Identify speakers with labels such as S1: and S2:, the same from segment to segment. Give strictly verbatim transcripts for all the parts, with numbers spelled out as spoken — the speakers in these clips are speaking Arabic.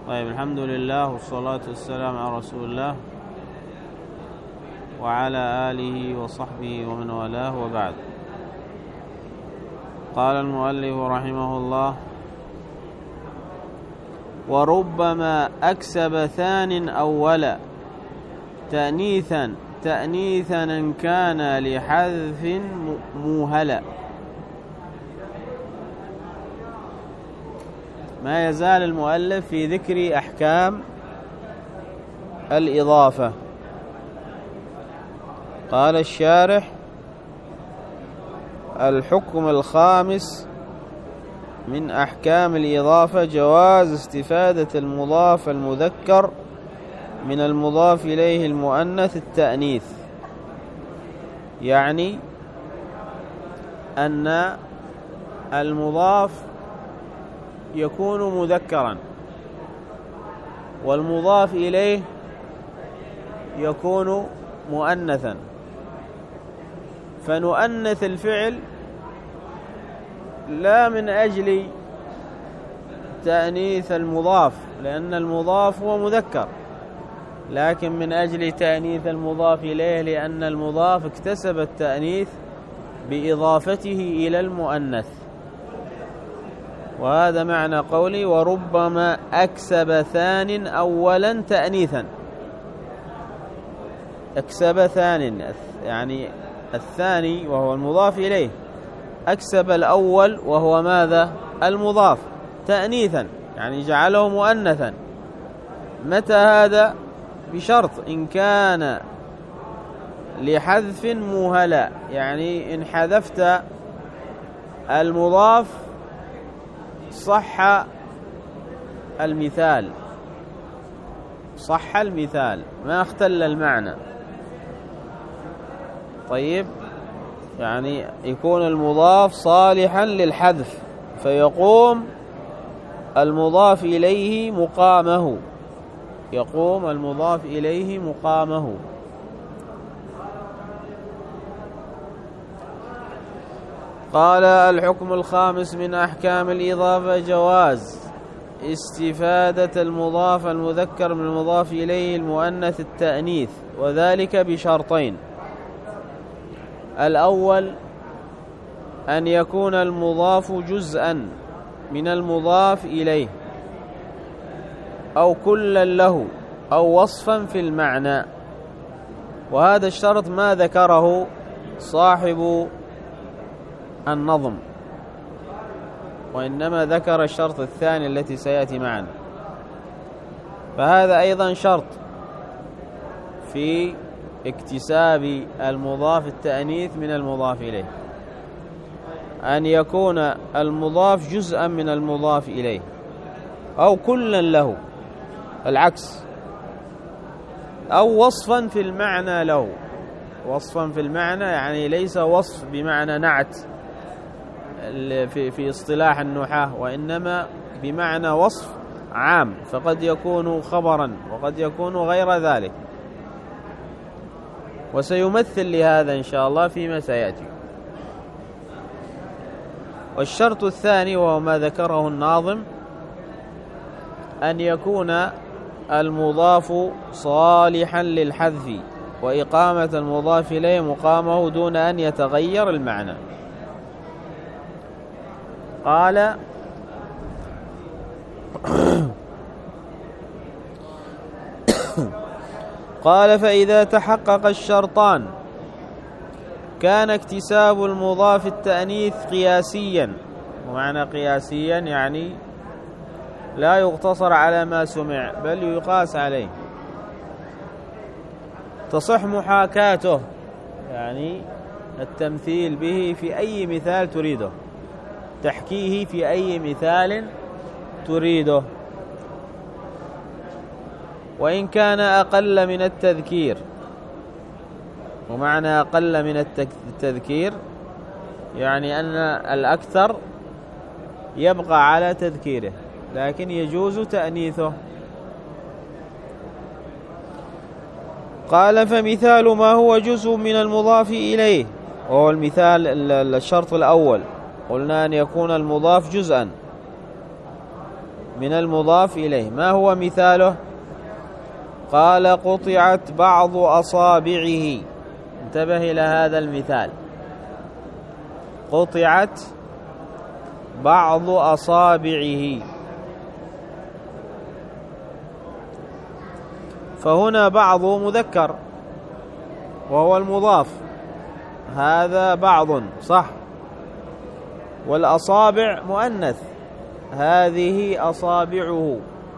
S1: طيب، الحمد لله والصلاة والسلام على رسول الله وعلى آله وصحبه ومن والاه، وبعد. قال المؤلف رحمه الله: وربما أكسب ثان أولا تأنيثا تأنيثا إن كان لحذف موهلا. ما يزال المؤلف في ذكر أحكام الإضافة. قال الشارح: الحكم الخامس من أحكام الإضافة جواز استفادة المضاف المذكر من المضاف إليه المؤنث التأنيث، يعني أن المضاف يكون مذكرا والمضاف إليه يكون مؤنثا، فنؤنث الفعل لا من أجل تأنيث المضاف لأن المضاف هو مذكر، لكن من أجل تأنيث المضاف إليه لأن المضاف اكتسب التأنيث بإضافته إلى المؤنث. وهذا معنى قولي: وربما أكسب ثان أولا تأنيثا. أكسب ثان يعني الثاني وهو المضاف إليه، أكسب الأول وهو ماذا؟ المضاف، تأنيثا يعني جعله مؤنثا. متى هذا؟ بشرط إن كان لحذف موهلا، يعني إن حذفت المضاف صح المثال، صح المثال ما اختل المعنى. طيب، يعني يكون المضاف صالحا للحذف فيقوم المضاف إليه مقامه، يقوم المضاف إليه مقامه. قال: الحكم الخامس من أحكام الإضافة جواز استفادة المضاف المذكر من المضاف إليه المؤنث التأنيث، وذلك بشرطين: الأول أن يكون المضاف جزءا من المضاف إليه أو كلا له أو وصفا في المعنى، وهذا الشرط ما ذكره صاحب النظم، وإنما ذكر الشرط الثاني التي سيأتي معنا. فهذا أيضا شرط في اكتساب المضاف التأنيث من المضاف إليه، أن يكون المضاف جزءا من المضاف إليه أو كلا له، العكس، أو وصفا في المعنى له. وصفا في المعنى يعني ليس وصف بمعنى نعت في في اصطلاح النحاة، وإنما بمعنى وصف عام، فقد يكون خبرا وقد يكون غير ذلك، وسيمثل لهذا إن شاء الله فيما سيأتي. والشرط الثاني وهو ما ذكره الناظم: أن يكون المضاف صالحا للحذف وإقامة المضاف إليه مقامه دون أن يتغير المعنى. قال: قال: فإذا تحقق الشرطان كان اكتساب المضاف التأنيث قياسيا. ومعنى قياسيا يعني لا يقتصر على ما سمع بل يقاس عليه، تصح محاكاته يعني التمثيل به في أي مثال تريده، تحكيه في أي مثال تريده، وإن كان أقل من التذكير. ومعنى أقل من التذكير يعني أن الأكثر يبقى على تذكيره لكن يجوز تأنيثه. قال: فمثال ما هو جزء من المضاف إليه، وهو المثال الشرط الأول، قلنا أن يكون المضاف جزءا من المضاف إليه. ما هو مثاله؟ قال قطعت بعض أصابعه. انتبه إلى هذا المثال، قطعت بعض أصابعه. فهنا بعض مذكر وهو المضاف، هذا بعض صح، والأصابع مؤنث، هذه أصابعه.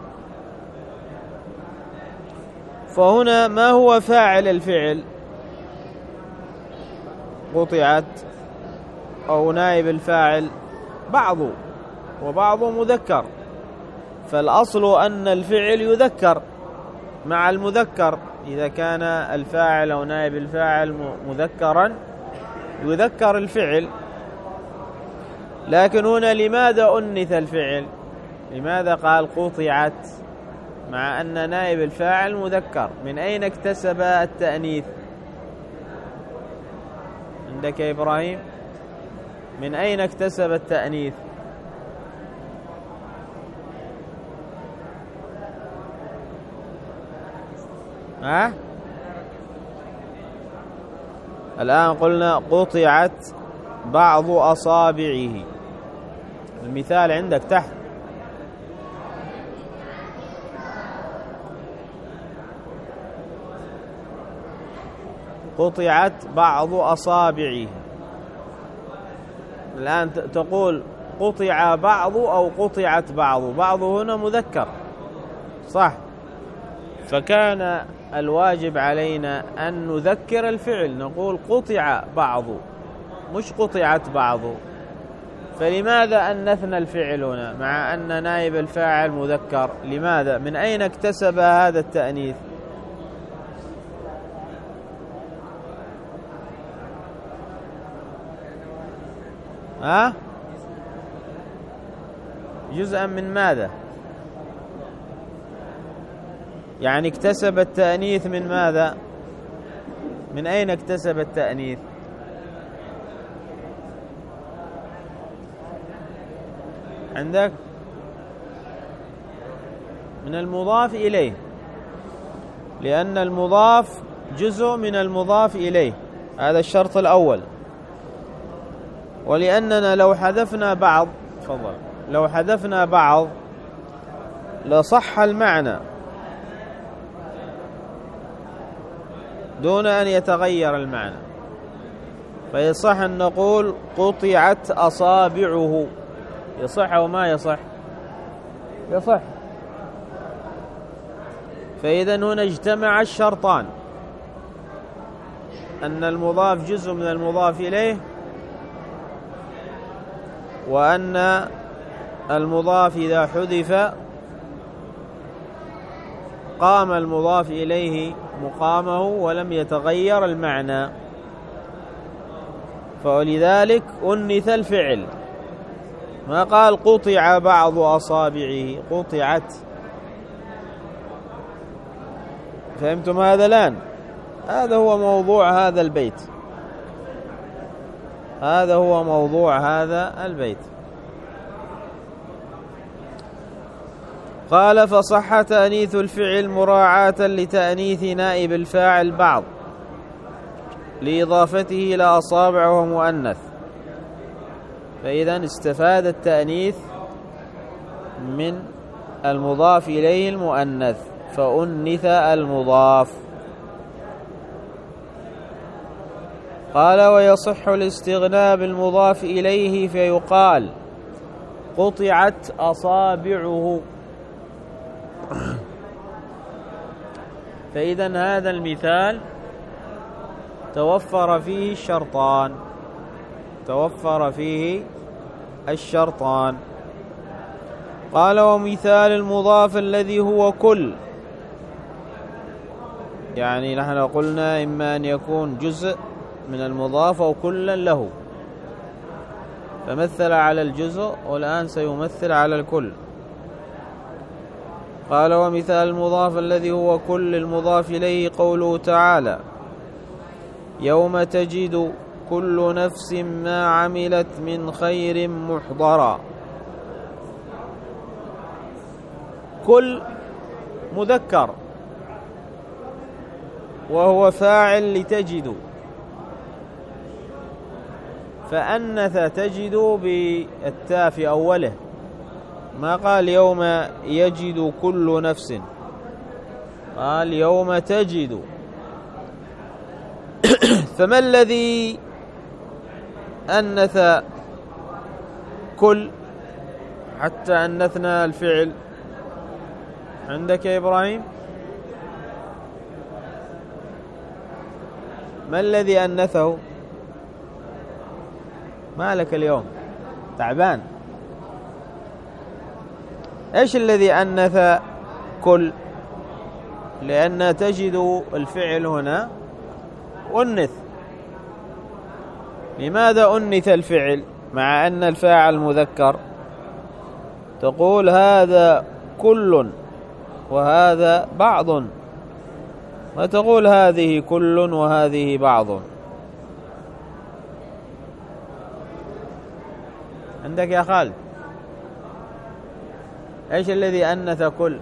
S1: فهنا ما هو فاعل الفعل؟ قطعت، أو نائب الفاعل بعض، وبعض مذكر، فالأصل أن الفعل يذكر مع المذكر. إذا كان الفاعل أو نائب الفاعل مذكرا يذكر الفعل. لكن هنا لماذا أنث الفعل؟ لماذا قال قطعت مع أن نائب الفاعل مذكر؟ من أين اكتسب التأنيث؟ عندك يا إبراهيم، من أين اكتسب التأنيث؟ ها؟ الآن قلنا قطعت بعض أصابعه، المثال عندك تحت. قطعت بعض أصابعه. الآن تقول قطع بعض أو قطعت بعض، بعض هنا مذكر صح، فكان الواجب علينا أن نذكر الفعل، نقول قطع بعض مش قطعت بعض. فلماذا أنثنا الفعل هنا مع أن نائب الفاعل مذكر؟ لماذا؟ من أين اكتسب هذا التأنيث؟ ها؟ جزءا من ماذا؟ يعني اكتسب التأنيث من ماذا؟ من أين اكتسب التأنيث؟ عندك من المضاف إليه، لأن المضاف جزء من المضاف إليه، هذا الشرط الأول. ولأننا لو حذفنا بعض، تفضل، لو حذفنا بعض لصح المعنى دون أن يتغير المعنى. فيصح أن نقول قطعت أصابعه، يصح أو ما يصح؟ يصح. فإذا هنا اجتمع الشرطان، أن المضاف جزء من المضاف إليه، وأن المضاف إذا حذف قام المضاف إليه مقامه ولم يتغير المعنى. فلذلك أنث الفعل، ما قال قطع بعض أصابعه، قطعت. فهمتم هذا الآن؟ هذا هو موضوع هذا البيت، هذا هو موضوع هذا البيت. قال فصح تأنيث الفعل مراعاة لتأنيث نائب الفاعل بعض لإضافته إلى أصابع وهو مؤنث. فإذا استفاد التأنيث من المضاف إليه المؤنث، فأنث المضاف. قال ويصح الاستغناء بالمضاف إليه فيقال قطعت أصابعه. فإذا هذا المثال توفر فيه الشرطان، توفر فيه الشرطان. قال ومثال المضاف الذي هو كل، يعني نحن قلنا إما أن يكون جزء من المضاف أو كلا له، فمثل على الجزء والآن سيمثل على الكل. قال ومثال المضاف الذي هو كل المضاف إليه قوله تعالى يوم تجد كل نفس ما عملت من خير محضرا. كل مذكر وهو فاعل لتجد، فأنث تجد بالتاء في أوله، ما قال يوم يجد كل نفس، قال يوم تجد. فما الذي أنث كل حتى أنثنا الفعل عندك يا إبراهيم؟ ما الذي أنثه؟ ما لك اليوم تعبان؟ إيش الذي أنث كل؟ لأن تجد الفعل هنا أنث. لماذا أنث الفعل مع أن الفاعل مذكر؟ تقول هذا كل وهذا بعض، وتقول هذه كل وهذه بعض. عندك يا خالد؟ ايش الذي أنث كل؟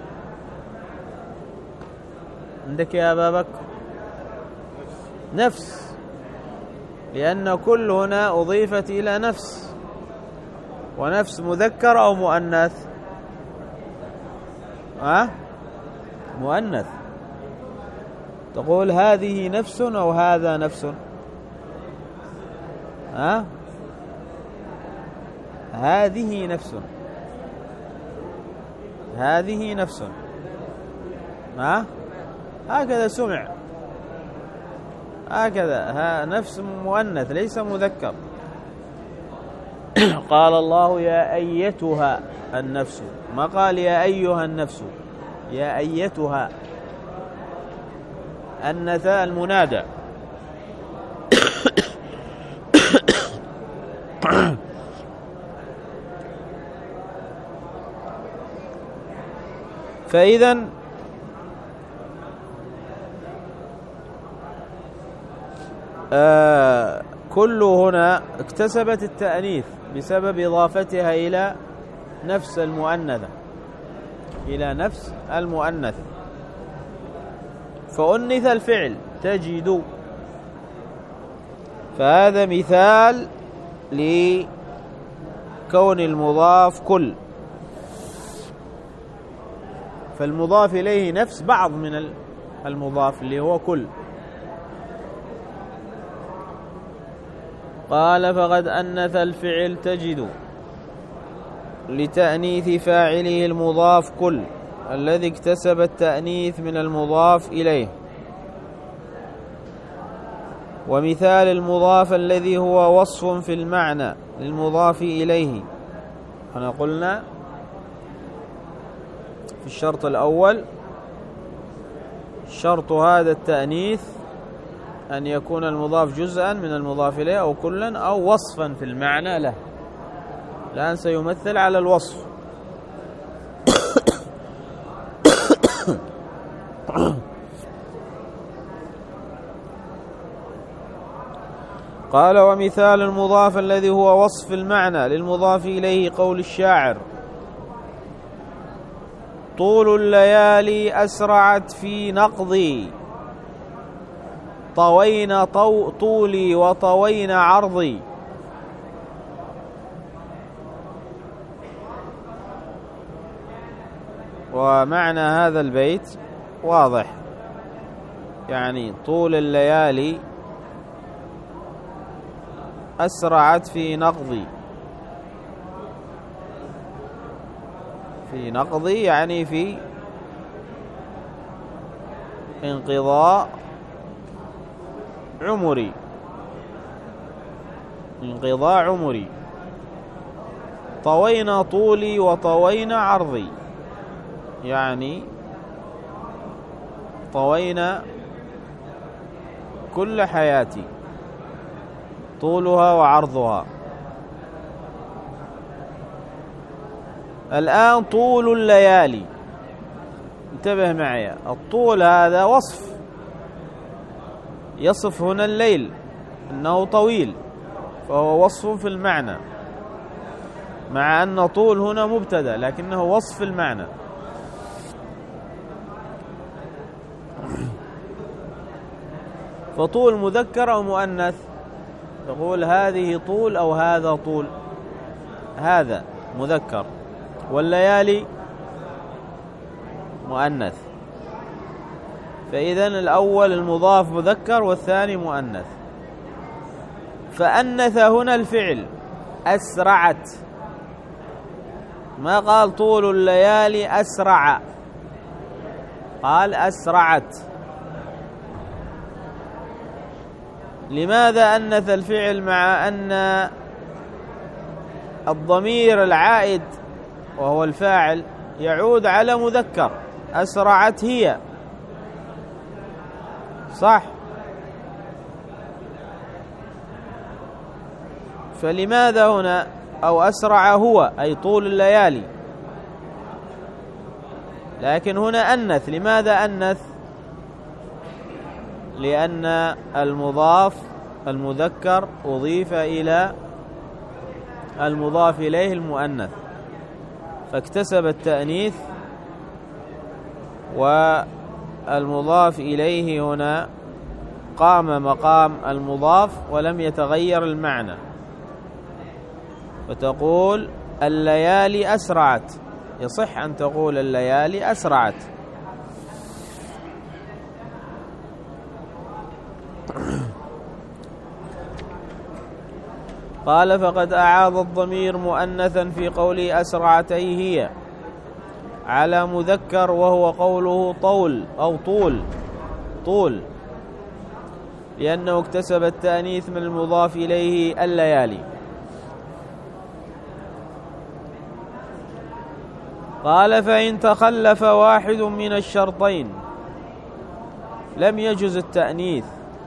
S1: عندك يا أبا بكر؟ نفس، لأن كل هنا أضيفت إلى نفس، ونفس مذكر أو مؤنث؟ أه؟ مؤنث. تقول هذه نفس أو هذا نفس؟ أه؟ هذه نفس، هذه نفس. أه؟ هكذا سمع، هكذا ها نفس مؤنث ليس مذكر. قال الله يا أيتها النفس، ما قال يا أيها النفس، يا أيتها. أنث المنادى. فإذن آه كل هنا اكتسبت التأنيث بسبب إضافتها إلى نفس المؤنثة، إلى نفس المؤنثة، فأنث الفعل تجد. فهذا مثال لكون المضاف كل، فالمضاف إليه نفس بعض من المضاف اللي هو كل. قال فقد أنث الفعل تجد لتأنيث فاعله المضاف كل الذي اكتسب التأنيث من المضاف إليه. ومثال المضاف الذي هو وصف في المعنى للمضاف إليه، احنا قلنا في الشرط الأول شرط هذا التأنيث أن يكون المضاف جزءا من المضاف إليه أو كلا أو وصفا في المعنى له. الآن سيمثل على الوصف. قال ومثال المضاف الذي هو وصف المعنى للمضاف إليه قول الشاعر طول الليالي أسرعت في نقضي طوين طو طولي وطوين عرضي. ومعنى هذا البيت واضح، يعني طول الليالي أسرعت في نقضي، في نقضي يعني في انقضاء عمري، انقضاء عمري. طوينا طولي وطوينا عرضي، يعني طوينا كل حياتي طولها وعرضها. الآن طول الليالي، انتبه معي، الطول هذا وصف يصف هنا الليل أنه طويل، فهو وصف في المعنى، مع أن طول هنا مبتدأ لكنه وصف في المعنى. فطول مذكر أو مؤنث؟ تقول هذه طول أو هذا طول؟ هذا مذكر، والليالي مؤنث. فإذن الأول المضاف مذكر والثاني مؤنث. فأنث هنا الفعل أسرعت، ما قال طول الليالي أسرع، قال أسرعت. لماذا أنث الفعل مع أن الضمير العائد وهو الفاعل يعود على مذكر؟ أسرعت هي، صح؟ فلماذا هنا أو أسرع هو أي طول الليالي، لكن هنا أنث؟ لماذا أنث؟ لأن المضاف المذكر أضيف إلى المضاف إليه المؤنث، فاكتسب التأنيث، والمضاف إليه هنا قام مقام المضاف ولم يتغير المعنى. فتقول الليالي أسرعت، يصح أن تقول الليالي أسرعت. قال فقد أعاض الضمير مؤنثا في قوله أسرعت أي هي على مذكر، وهو قوله طول أو طول طول، لأنه اكتسب التأنيث من المضاف إليه الليالي. قال فإن تخلف واحد من الشرطين لم يجز التأنيث.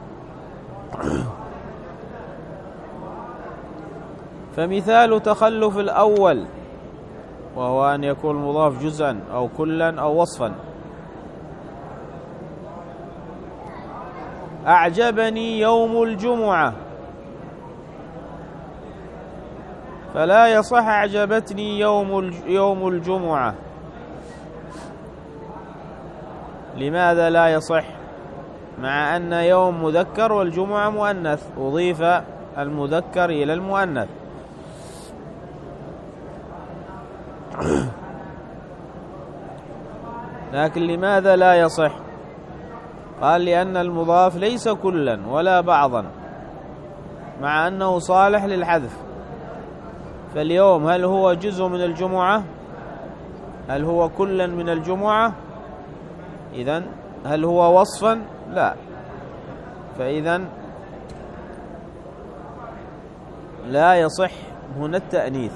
S1: فمثال تخلف الأول وهو أن يكون المضاف جزءا أو كلا أو وصفا: أعجبني يوم الجمعة، فلا يصح أعجبتني يوم يوم الجمعة. لماذا لا يصح؟ مع أن يوم مذكر والجمعة مؤنث، أضيف المذكر إلى المؤنث. لكن لماذا لا يصح؟ قال لأن المضاف ليس كلا ولا بعضا، مع أنه صالح للحذف. فاليوم هل هو جزء من الجمعة؟ هل هو كلا من الجمعة؟ إذن هل هو وصفا؟ لا. فإذن لا يصح هنا التأنيث،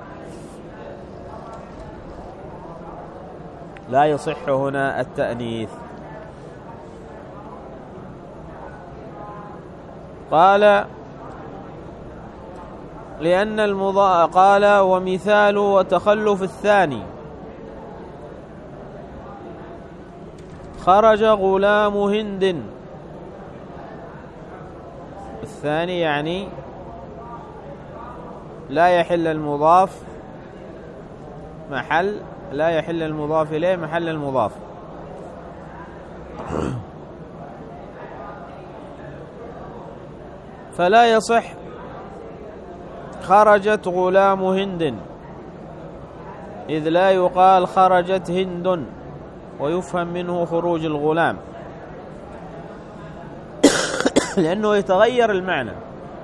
S1: لا يصح هنا التأنيث. قال لأن المضاف، قال ومثال وتخلف الثاني: خرج غلام هند. الثاني يعني لا يحل المضاف محل لا يحل المضاف إليه محل المضاف. فلا يصح خرجت غلام هند، إذ لا يقال خرجت هند ويفهم منه خروج الغلام، لأنه يتغير المعنى.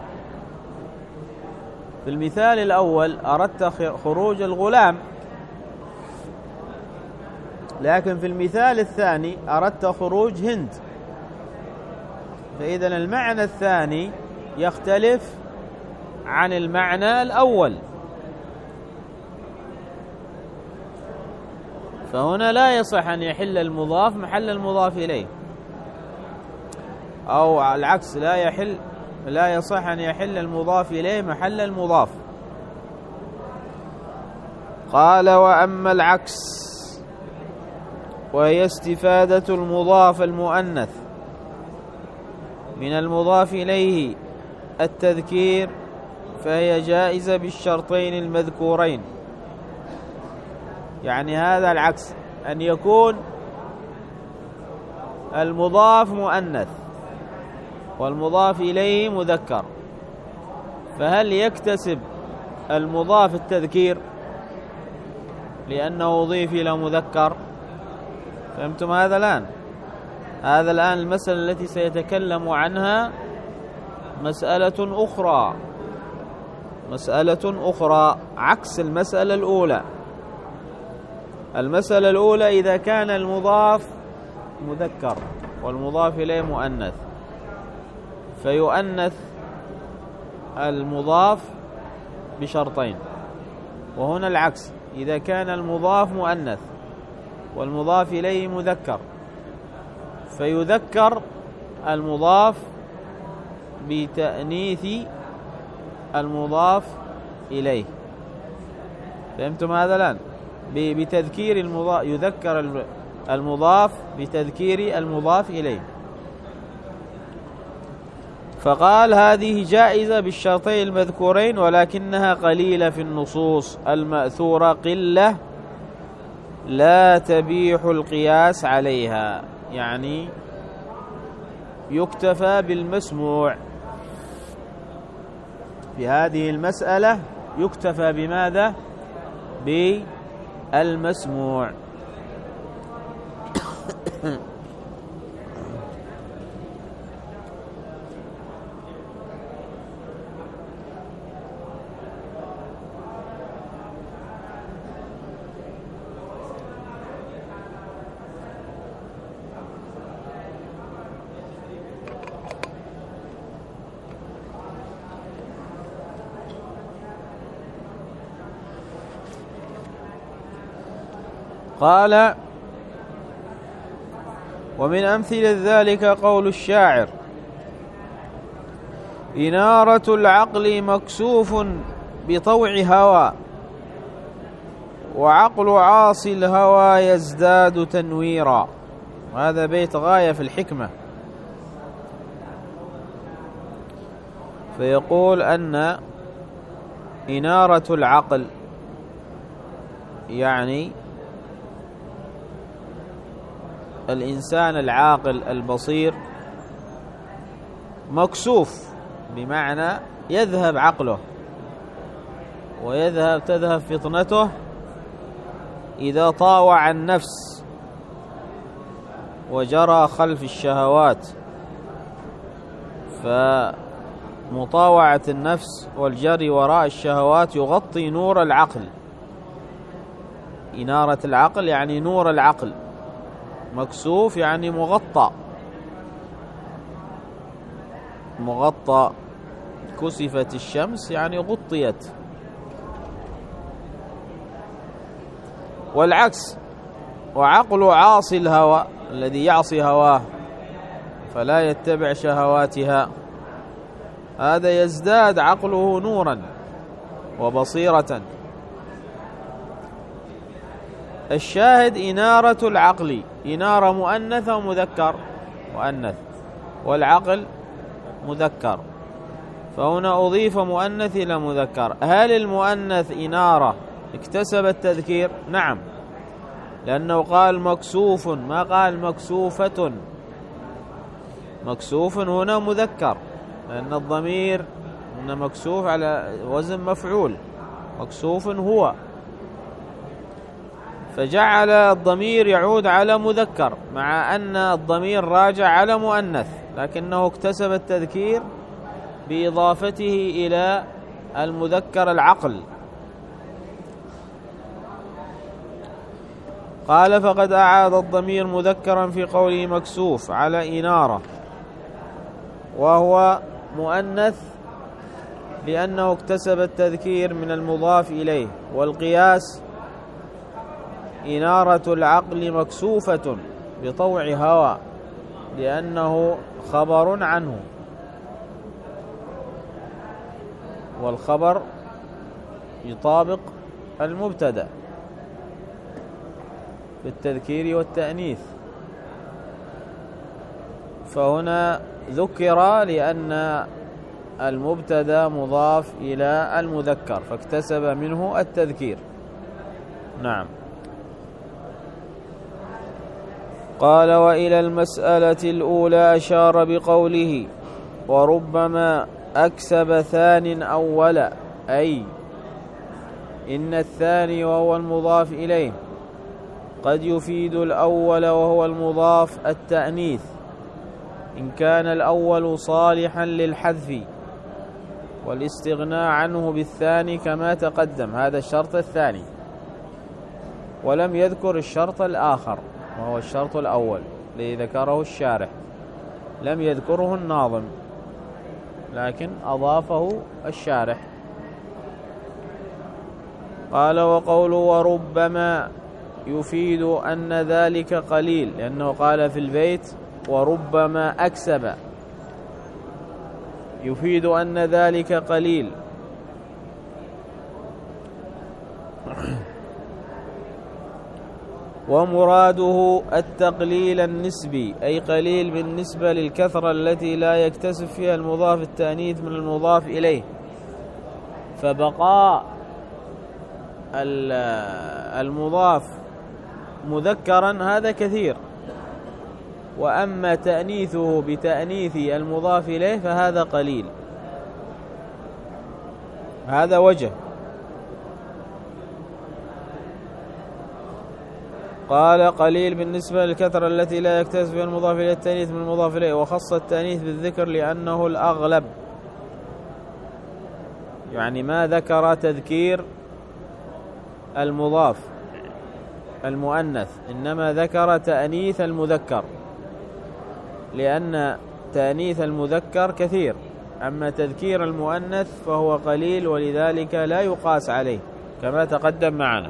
S1: في المثال الأول أردت خروج الغلام، لكن في المثال الثاني أردت خروج هند، فإذن المعنى الثاني يختلف عن المعنى الأول. فهنا لا يصح أن يحل المضاف محل المضاف إليه، أو العكس، لا يحل لا يصح أن يحل المضاف إليه محل المضاف. قال وأما العكس وهي استفادة المضاف المؤنث من المضاف إليه التذكير، فهي جائزة بالشرطين المذكورين. يعني هذا العكس، أن يكون المضاف مؤنث والمضاف إليه مذكر، فهل يكتسب المضاف التذكير لأنه أضيف إلى مذكر؟ فهمتم هذا الآن؟ هذا الآن المسألة التي سيتكلم عنها مسألة أخرى، مسألة أخرى عكس المسألة الأولى. المسألة الأولى إذا كان المضاف مذكر والمضاف إليه مؤنث فيؤنث المضاف بشرطين، وهنا العكس، إذا كان المضاف مؤنث والمضاف إليه مذكر فيذكر المضاف بتأنيث المضاف إليه. فهمتم هذا الآن؟ بتذكير المضاف، يذكر المضاف بتذكير المضاف إليه. فقال هذه جائزة بالشرطين المذكورين ولكنها قليلة في النصوص المأثورة، قلة لا تبيح القياس عليها، يعني يكتفى بالمسموع في هذه المسألة، يكتفى بماذا؟ بالمسموع. قال ومن أمثلة ذلك قول الشاعر: إنارة العقل مكسوف بطوع هوى، وعقل عاصي الهوى يزداد تنويرا. هذا بيت غاية في الحكمة، فيقول أن إنارة العقل يعني الإنسان العاقل البصير مكسوف، بمعنى يذهب عقله ويذهب تذهب فطنته إذا طاوع النفس وجرى خلف الشهوات. فمطاوعة النفس والجري وراء الشهوات يغطي نور العقل. إنارة العقل يعني نور العقل، مكسوف يعني مغطى، مغطى، كسفت الشمس يعني غطيت. والعكس، وعقل عاصي الهوى الذي يعصي هواه فلا يتبع شهواتها، هذا يزداد عقله نورا وبصيرة. الشاهد إنارة العقل، إنارة مؤنث ومذكر، مؤنث، والعقل مذكر، فهنا أضيف مؤنث إلى مذكر. هل المؤنث إنارة اكتسب التذكير؟ نعم، لأنه قال مكسوف ما قال مكسوفة. مكسوف هنا مذكر لأن الضمير إن مكسوف على وزن مفعول، مكسوف هو، فجعل الضمير يعود على مذكر مع أن الضمير راجع على مؤنث، لكنه اكتسب التذكير بإضافته إلى المذكر العقل. قال فقد أعاد الضمير مذكرا في قوله مكسوف على إنارة، وهو مؤنث لأنه اكتسب التذكير من المضاف إليه. والقياس إنارة العقل مكسوفة بطوع هوى لأنه خبر عنه، والخبر يطابق المبتدأ في التذكير والتأنيث، فهنا ذكر لأن المبتدأ مضاف إلى المذكر فاكتسب منه التذكير. نعم. قال وإلى المسألة الأولى أشار بقوله وربما أكسب ثان أولا، أي إن الثاني وهو المضاف إليه قد يفيد الأول وهو المضاف التأنيث إن كان الأول صالحا للحذف والاستغناء عنه بالثاني كما تقدم. هذا الشرط الثاني، ولم يذكر الشرط الآخر وهو الشرط الأول الذي ذكره الشارح، لم يذكره الناظم لكن أضافه الشارح. قال: وقول وربما يفيد أن ذلك قليل، لأنه قال في البيت وربما أكسب، يفيد أن ذلك قليل. ومراده التقليل النسبي، أي قليل بالنسبة للكثرة التي لا يكتسب فيها المضاف التأنيث من المضاف إليه، فبقاء المضاف مذكرا هذا كثير، وأما تأنيثه بتأنيث المضاف إليه فهذا قليل. هذا وجه. قال: قليل بالنسبة للكثرة التي لا يكتسب فيها المضاف إليه التأنيث من المضاف إليه، وخص التأنيث بالذكر لأنه الأغلب، يعني ما ذكر تذكير المضاف المؤنث، إنما ذكر تأنيث المذكر، لأن تأنيث المذكر كثير، أما تذكير المؤنث فهو قليل، ولذلك لا يقاس عليه كما تقدم معنا.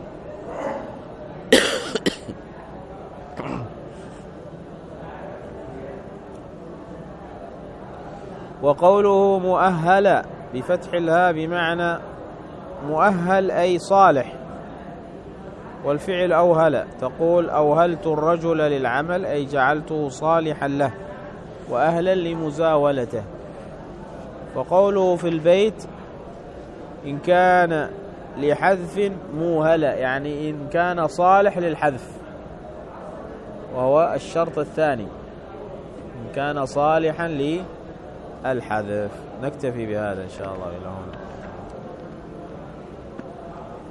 S1: وقوله مؤهل بفتح الهاء بمعنى مؤهل أي صالح، والفعل أوهل، تقول أوهلت الرجل للعمل أي جعلته صالحا له وأهلا لمزاولته. وقوله في البيت إن كان لحذف موهل، يعني إن كان صالح للحذف، وهو الشرط الثاني، إن كان صالحا للحذف. نكتفي بهذا إن شاء الله إلى هنا.